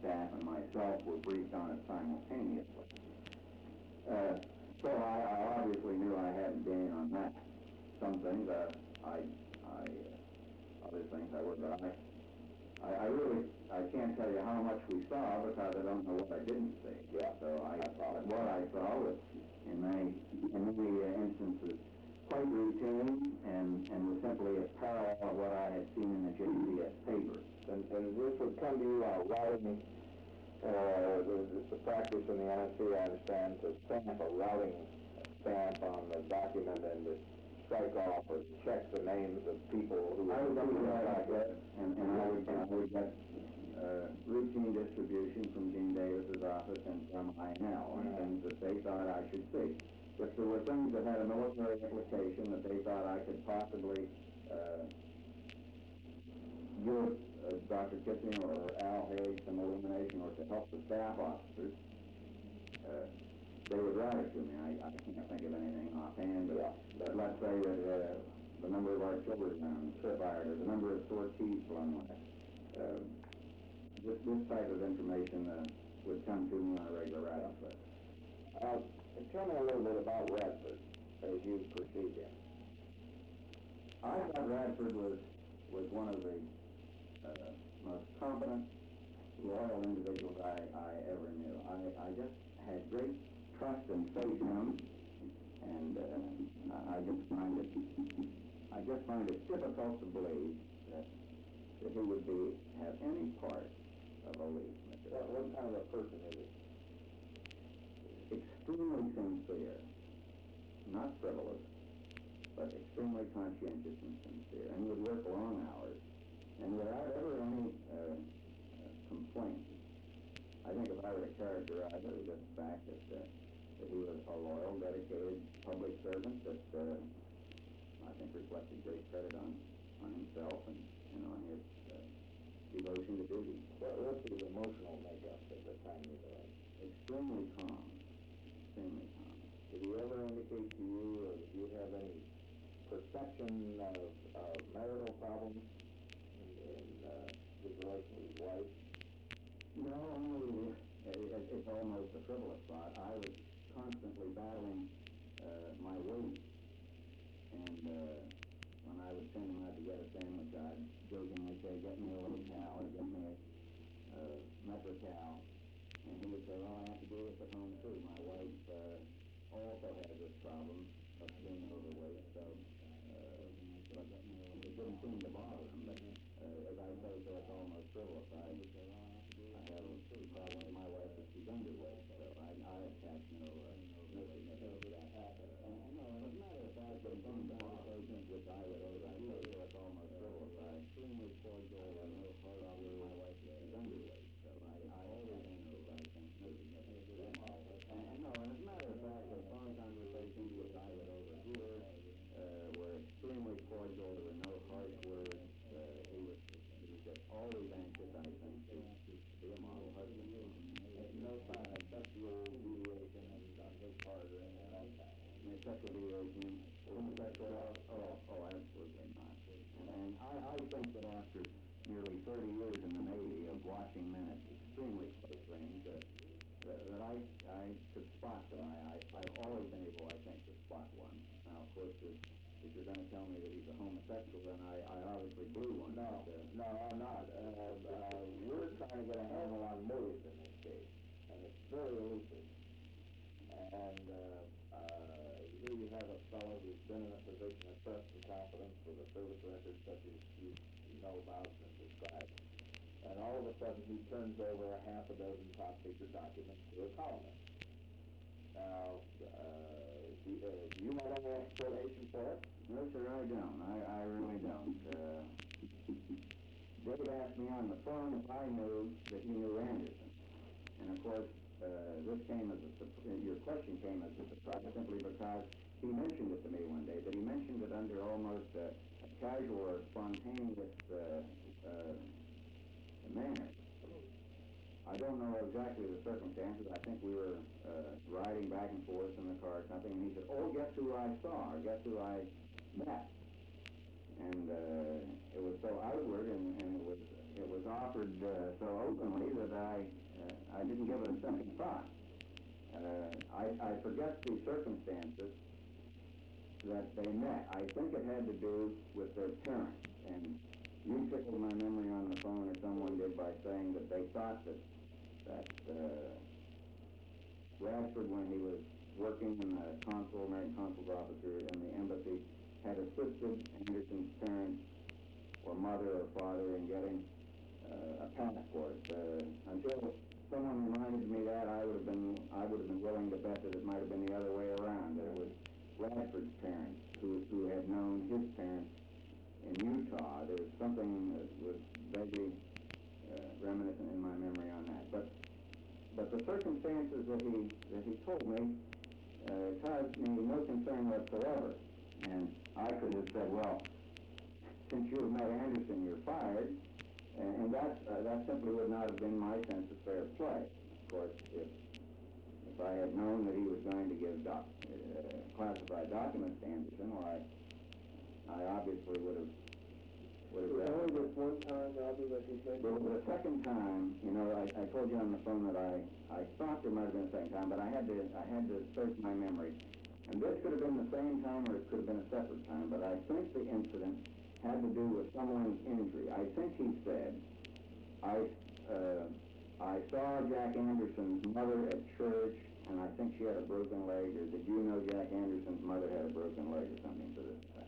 staff and myself were briefed on it simultaneously. So I obviously knew I hadn't been on that. Some things other things I would, but I can't tell you how much we saw because I don't know what I didn't see. Yeah. So what I saw was in many instances quite routine and was simply a parallel of what I had seen in the JCS papers. And this would come to you routing, the practice in the NSC, I understand, to stamp a routing stamp on the document and to strike off or check the names of people who I were would do that like that, and I would get routine distribution from Dean Davis's office and from INL and things that they thought I should see. If there were things that had a military implication that they thought I could possibly give Dr. Kissinger or Al Haig some illumination or to help the staff officers, they would write it to me. I can't think of anything offhand, but let's say that the number of artillery guns fired or the number of sorties blown away. This type of information would come to me on a regular basis. Tell me a little bit about Radford as you perceived him. I thought Radford was one of the most competent, loyal individuals I ever knew. I just had great trust and faith in him, and I just find it difficult to believe that he would have any part of a leak. What kind of a person is he? Extremely sincere, not frivolous, but extremely conscientious and sincere, and would work long hours, and without ever any complaint. I think if I were to characterize it, it was just the fact that he was a loyal, dedicated public servant that I think reflected great credit on himself and on his devotion to duty. What's his emotional makeup at the time you met? Extremely calm. Extremely calm. Did he ever indicate to you, or did you have any perception of marital problems in his relation with his wife? No, it's almost a frivolous thought. I was constantly battling my weight, and when I would send him out to get a sandwich, I'd jokingly say, "Get me a little cow," or "Get me a Metro cow," and he would say, "Well, I have to do this at home too. My wife also has this problem of being overweight, so it didn't seem to bother him." But as I say, so it's almost frivolous. I have a problem with my wife that she's underweight, so I attach no significance to that. As a matter of fact, there's some conversations which I would overhear, so it's almost frivolous. I extremely cordial and no hard on my wife that she's underweight, so I always know that I think no significance to that. And as a matter of fact, the phone conversations which I would overhear were extremely cordial. There were no harsh words. He was just always anxious, I think, to be a model husband. No sign of sexual deviation on his part or anything like that. Sexual deviation, homosexuality? Oh, absolutely not. And I think that after nearly 30 years in the Navy of watching men at extremely close range, that I could spot them. I've always been able, I think, to spot one. Now, of course, if you're going to tell me that he's a homosexual, then I obviously blew one. No, I'm not. We're trying to get a handle on motives in this case, and it's very elusive. And here you have a fellow who's been in a position of trust and confidence with a service record such as you know about and described. And all of a sudden he turns over a half a dozen top secret documents to a columnist. Now, do you have any explanation for it? No, sir, I don't. I really don't. Dave asked me on the phone if I knew that he knew Anderson. And of course, your question came as a surprise simply because he mentioned it to me one day, but he mentioned it under almost a casual or spontaneous manner. I don't know exactly the circumstances. I think we were riding back and forth in the car or something, and he said, "Oh, guess who I saw, or guess who I met?" And it was so outward, and it was offered so openly that I I didn't give it a second thought. I forget the circumstances that they met. I think it had to do with their parents, and you tickled my memory on the phone, or someone did, by saying that they thought that Radford, when he was working in the American consul's office in the embassy, had assisted Anderson's parents, or mother or father, in getting a passport. Until someone reminded me that, I would have been willing to bet that it might have been the other way around. That it was Radford's parents who had known his parents in Utah. There was something that was vaguely reminiscent in my memory on that. But the circumstances that he told me caused me no concern whatsoever. And I could have said, well, since you have met Anderson, you're fired. And that simply would not have been my sense of fair play. Of course, if I had known that he was going to give classified documents to Anderson, well, I obviously would have. Only this one time, Albert, that he said. Well, the second time, I told you on the phone that I thought there might have been a second time, but I had to search my memory. And this could have been the same time, or it could have been a separate time. But I think the incident had to do with someone's injury. I think he said, I saw Jack Anderson's mother at church, and I think she had a broken leg. Or did you know Jack Anderson's mother had a broken leg, or something to this effect?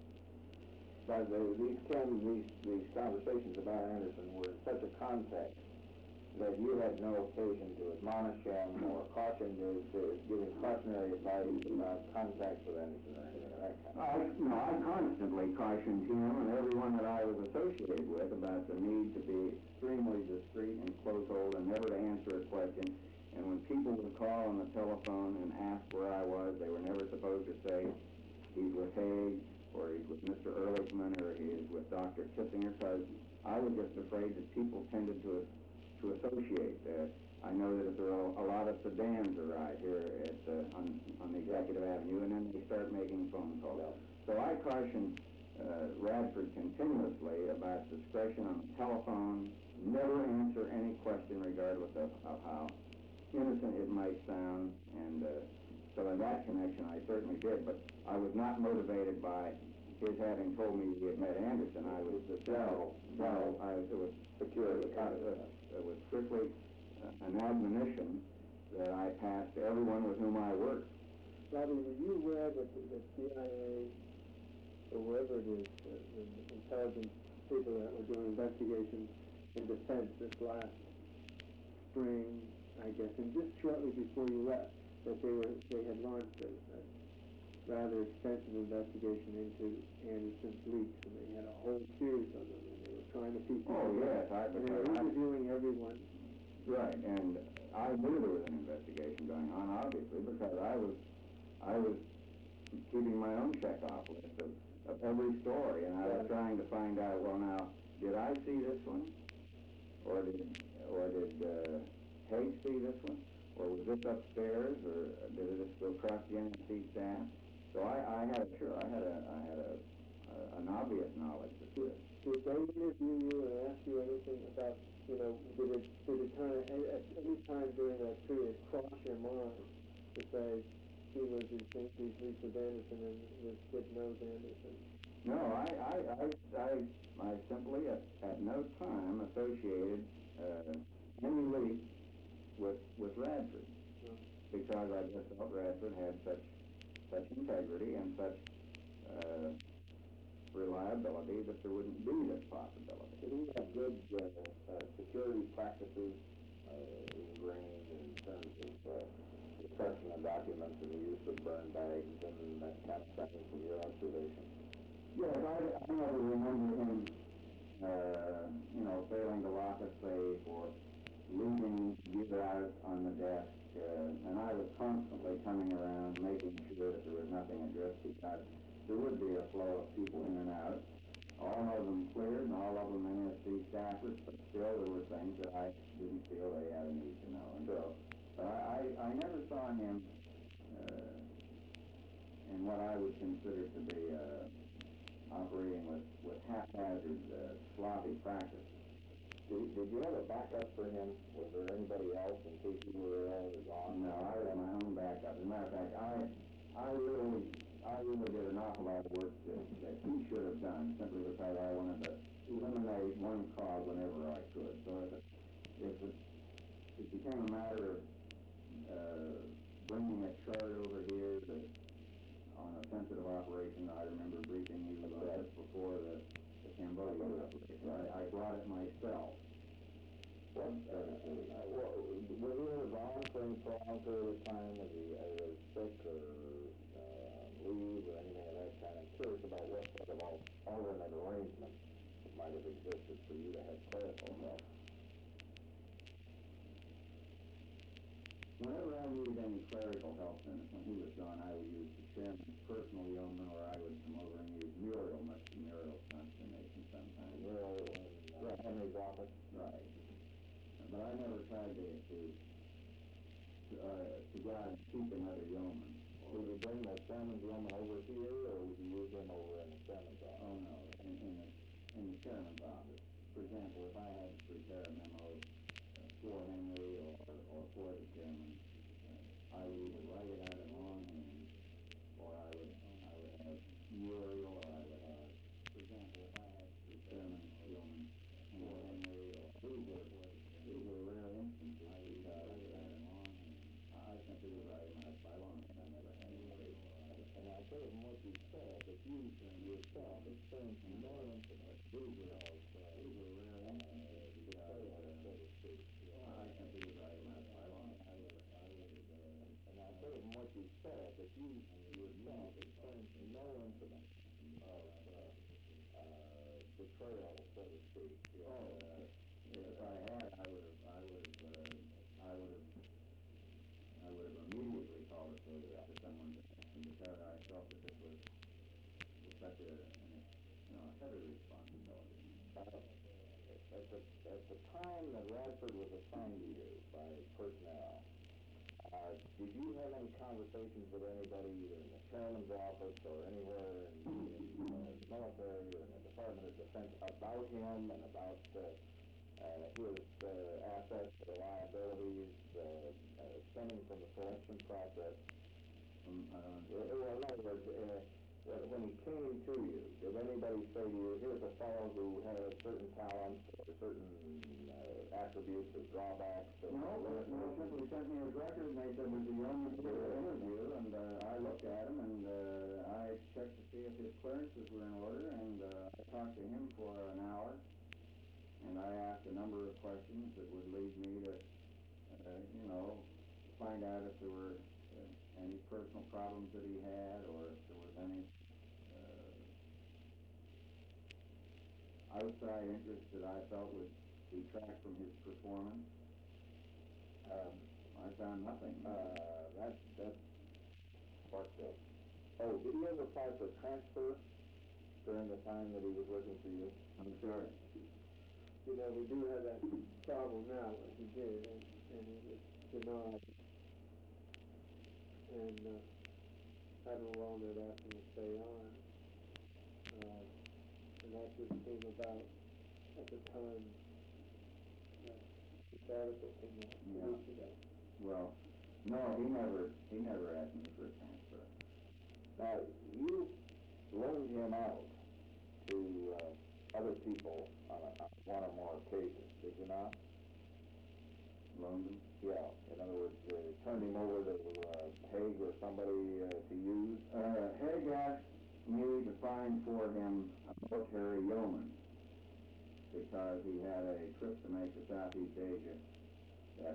But these conversations about Anderson were in such a context that you had no occasion to admonish him or caution to give him cautionary advice about contacts with Anderson or anything of that kind. I constantly cautioned him and everyone that I was associated with about the need to be extremely discreet and close-hold and never to answer a question. And when people would call on the telephone and ask where I was, they were never supposed to say he's with Haig, or he's with Mr. Ehrlichman, or he is with Dr. Kissinger, because I was just afraid that people tended to associate. I know that if there are a lot of sedans arrive here on the Executive Avenue, and then they start making phone calls. So I cautioned Radford continuously about discretion on the telephone, never answer any question regardless of how innocent it might sound, and so in that connection I certainly did, but I was not motivated by his having told me he had met Anderson. I was it was security. It was strictly an admonition that I passed to everyone with whom I worked. Bobby, were you aware that the CIA, or whoever it is, the intelligence people that were doing investigations in defense this last spring, I guess, and just shortly before you left, that they had launched a rather extensive investigation into Anderson's leaks, and they had a whole series of them, and they were trying to piece Oh, yes, and they were interviewing everyone. Right, and I knew there was an investigation going on, obviously, because I was keeping my own checkoff list of every story, and I was trying to find out, well, now, did I see this one? Or did Haig see this one? Or was this upstairs, or did it just go across the NSC staff? So I had an obvious knowledge of this. Did they interview you and ask you anything about, did it kind of, at any time during that period, cross your mind to say he was these leaks of Anderson and this kid knows Anderson? No, I simply at no time associated any leak with Radford, because I just felt Radford had such integrity and such reliability that there wouldn't be this possibility. Did he have good security practices ingrained in terms of destruction of documents and the use of burn bags and that kind of thing from your observation? Yes, I never remember him, failing to lock a safe or leaving gear out on the desk, and I was constantly coming around making sure that there was nothing at risk, because there would be a flow of people in and out, all of them cleared and all of them NSC staffers, but still there were things that I didn't feel they had a need to know. And so I never saw him in what I would consider to be operating with haphazard, sloppy practice. Did you have a backup for him? Was there anybody else really did an awful lot of work that he should have done, simply because I wanted to eliminate one cog whenever I could. So it became a matter of bringing a chart over here on a sensitive operation. I remember briefing you just before the Cambodian operation. I brought it myself. Was he ever gone for any prolonged period of time? Was he sick or leave or anything of that kind? I'm curious about what sort of alternate arrangement might have existed for you to have clerical help. Whenever I needed any clerical help, and when he was gone, I would use the chairman's personal yeoman, or I would come over and use Muriel, much to Muriel's consternation sometimes. Muriel in Henry's office? Right. But I never tried to go out and keep another yeoman. Would you bring the chairman's yeoman over here, or would you use him over in the chairman's office? Oh, no, in the chairman's office. For example, if I had to prepare a memo for Henry or for the chairman, I would either write it out in longhand, or I would have Muriel, or I would have, for example, if I had to prepare a yeoman for Henry or these were rare instances. I would write it out in longhand. I simply would write them out by longhand. I never had any way. And I tell you what you said, that you yourself experienced no incident. These were rare instances. So to speak. I simply would write them out by longhand. And I tell you what you said, that you yourself experienced no incident of betrayal, so to speak. If I had, I would have immediately called it to someone's attention, because I felt that this was such a heavy responsibility. At the time that Radford was assigned to you by personnel, did you have any conversations with anybody, either in the chairman's office or anywhere in the military or in the Department of Defense, about him and about his assets or liabilities stemming from the selection process? Well, in other words, when he came to you, did anybody say to you, here's a fellow who has certain talents or certain attributes or drawbacks? Or No, simply sent me his record, and they said it was a yeoman for the interview, and I looked at him, and I checked to see if his clearances were in order, and I talked to him for an hour, and I asked a number of questions that would lead me to, find out if there were any personal problems that he had, or if there was any outside interest that I felt would detract from his performance. I found nothing. That's sparked up. Oh, did he ever apply for transfer during the time that he was working for you? I'm sorry. You know, we do have that problem now, like he did, and he was denied. And Admiral Walnut asked him to stay on. And that just came about at the time this article came out 2 weeks ago. Well, no, he never asked me for a transfer. Now, you loaned him out to other people on one or more occasions, did you not? Loaned him? Yeah. In other words, turned him over to Haig or somebody to use? Haig asked me to find for him a military yeoman, because he had a trip to make to Southeast Asia that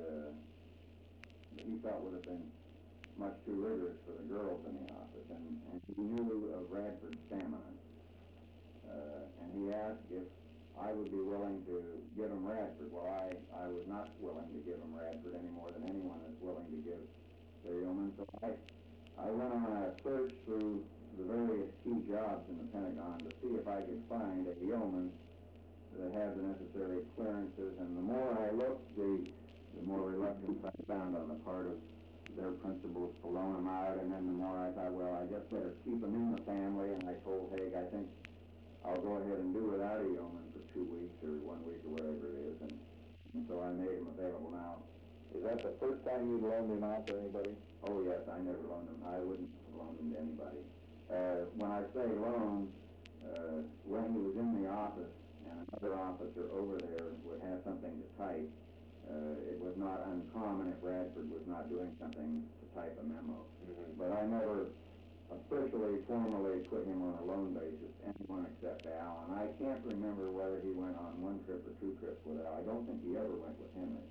he felt would have been much too rigorous for the girls in the office, and he knew of Radford's stamina. And he asked if I would be willing to give him Radford. Well, I was not willing to give him Radford any more than anyone is willing to give their yeoman. So I went on a search through the various key jobs in the Pentagon to see if I could find a yeoman that had the necessary clearances. And the more I looked, the more reluctance I found on the part of their principals to loan him out. And then the more I thought, well, I just better keep him in the family. And I told Haig, I think I'll go ahead and do without a yeoman for 2 weeks or 1 week or whatever it is. And so I made him available now. Is that the first time you loaned him out to anybody? Oh, yes, I never loaned them. I wouldn't loan them to anybody. When I say loan, when he was in the office and another officer over there would have something to type, it was not uncommon if Bradford was not doing something to type a memo. Mm-hmm. But I never officially, formally put him on a loan basis, anyone except Al. And I can't remember whether he went on one trip or two trips with Al. I don't think he ever went with Henry.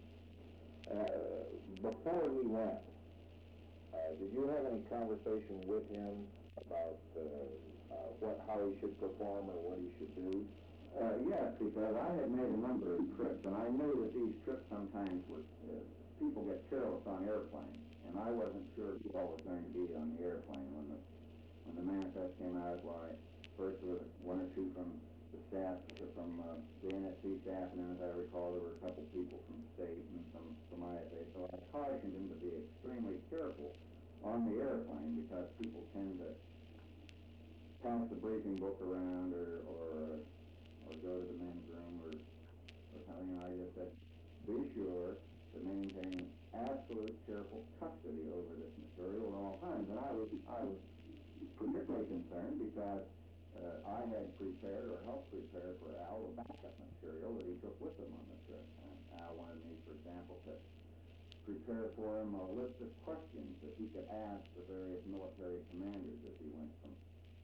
Before he went, did you have any conversation with him about how he should perform or what he should do? Yes, because I had made a number of trips, and I knew that these trips sometimes would, people get careless on airplanes, and I wasn't sure who all was going to be on the airplane when the manifest came out. Why, first there was one or two from the staff, from the NSC staff, and then as I recall, there were a couple people from state and some from ISA. So I cautioned him to be extremely careful on the airplane because people tend to pass the briefing book around or go to the men's room or something. I just said, be sure to maintain absolute careful custody over this material at all times. And I was particularly concerned because I had prepared or helped prepare for Al a backup material that he took with him on the trip. And Al wanted me, for example, to prepare for him a list of questions that he could ask the various military commanders as he went from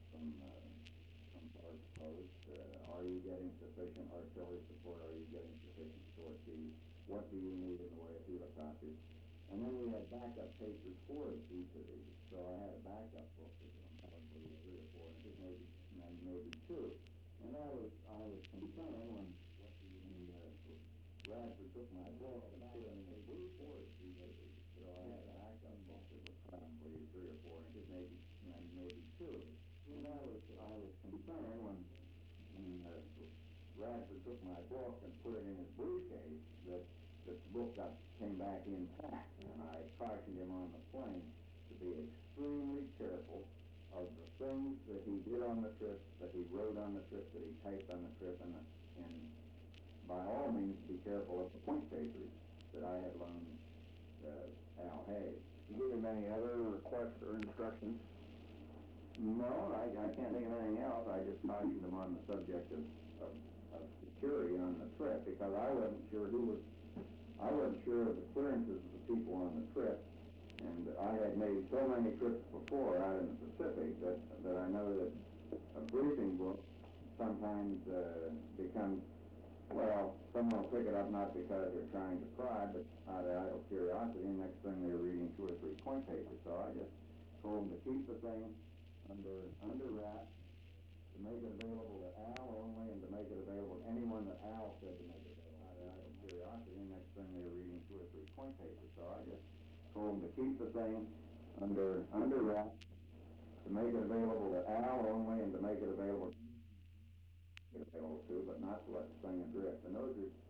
post to post. Are you getting sufficient artillery support? Are you getting sufficient sorties? What do you need in the way of helicopters? And then we had backup papers for each of these. So I had a backup book with them, probably 3 or 4 inches, maybe 2. And I was concerned when Bradford took my book and put it in the blue forest. So I had a backup book that was probably 3 or 4 inches, maybe 2. And I was concerned when Bradford took my book and put it in his briefcase that the book came back intact. And I cautioned him on the plane to be extremely careful of the things that he did on the trip, that he wrote on the trip, that he typed on the trip, and by all means be careful of the point papers that I had loaned Al Hayes. Did you give him any other requests or instructions? No, I can't think of anything else. I just cautioned him on the subject of security on the trip because I wasn't sure of the clearances of the people on the trip, and I had made so many trips before out in the Pacific that I know that a briefing book sometimes becomes, well, someone will pick it up not because they're trying to pry, but out of idle curiosity, and next thing they're reading 2 or 3 point papers. So I just told them to keep the thing under wraps, to make it available to Al only, and to make it available to anyone that Al said to make it available. Out of idle curiosity, and next thing they're reading 2 or 3 point papers. So I just told them to keep the thing under wraps, to make it available to Al only, and to make it available to, but not to let the thing adrift. And those are